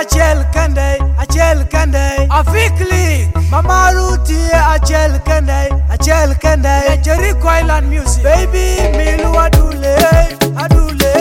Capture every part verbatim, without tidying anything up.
Achel Kende, Achel Kende, Afikli, Mama Ruti, Achel Kende, Achel Kende, Jericho Island Music, Baby Milu Adule, Adule,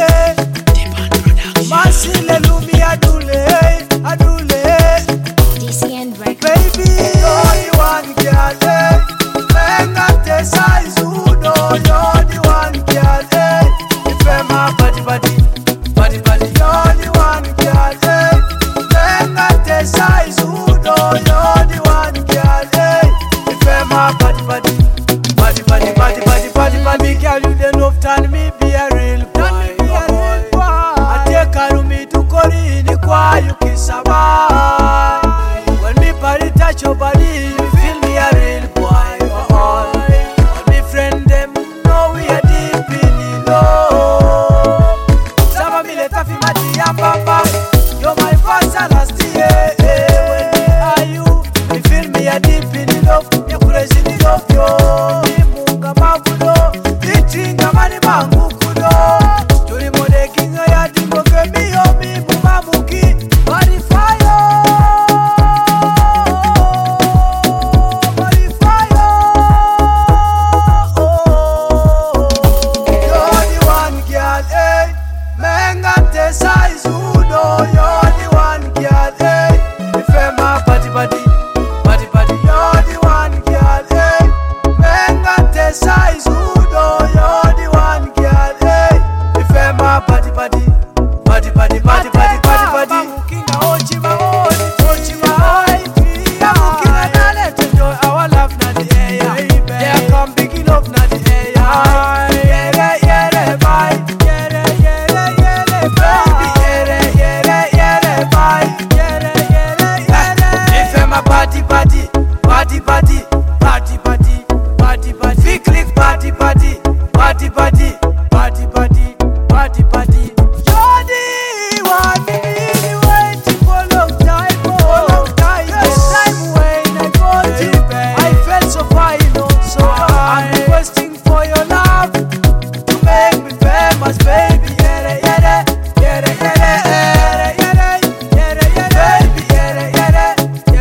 Masile Lumi Adule, Adule, D C N Records. Baby, you're the one girl, Venga te size uno, you're the one girl, if I'm a body body, body body, you're the one girl, Venga te size uno, you're the one girl, if I'm a body body, body body, body body, body body, girl, you don't know turn me be a real boy, I take care of me to Kori, ni kwa you kiss a boy. When me body touch your body, you feel me a real boy. Oh, oh. And me friend them know we are deep in the love. Sama mi leta fi mati ya papa, you're my first and last year. When me are you, me feel me a deep in the love. You crazy in the love, yo. Mi munga mabudo, ichinga mani mangu kudo. Turi mode kinga ya dingo kemi yo mi bumamuki. Body fire. Size uno, you're the one girl, eh? If I'm a body body, body body, you're the one girl, eh? Menga te size uno, you're the one girl, eh? If I'm a body body, body body, body body, body body. Mukinga ochi ma oni, ochi ma oi. Ya mukinga na let enjoy our love na the air. Yeah, come big love na the air. Yeah, yeah, yeah, bye. Party, party, party, party, party, party, party, party. We click party, party, party, party, party, party, party, party. You're the one me been waiting for a long time, for a long time. Yes, time when I got you, I felt so fine, you know, so I'm requesting for your love to make me famous, baby. Yeah, yeah, yeah, yeah, yeah, yeah, yeah, yeah, yeah, baby, yeah, yeah,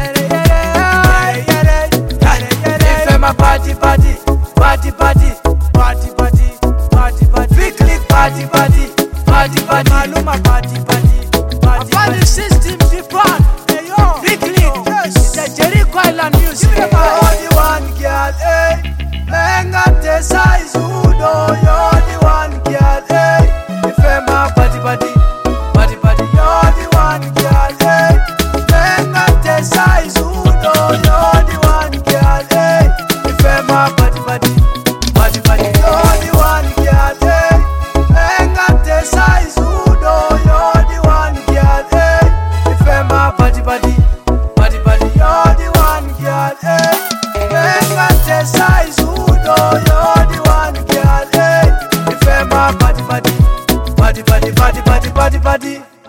yeah. Party, party, party, party, party, party, party, party. We click party, party, party, party. Maluma party, party, party. Party system different. Hey yo, we click. Yes, it's a Jericho Island Music. You're the one girl, eh? Menga te size uno, you're the one girl, eh? If I'm a party, party, party, party, you're the one girl, eh? Menga te size uno, you're the one girl, eh? Body, body, body, body, you're the one girl, eh? Menga te size uno, you're the one girl, eh? If I'm a body, body, body, body, you're the one girl, eh? Menga te size uno, you're the one girl, eh? If I'm a body, body, body, body, body, body, body, body.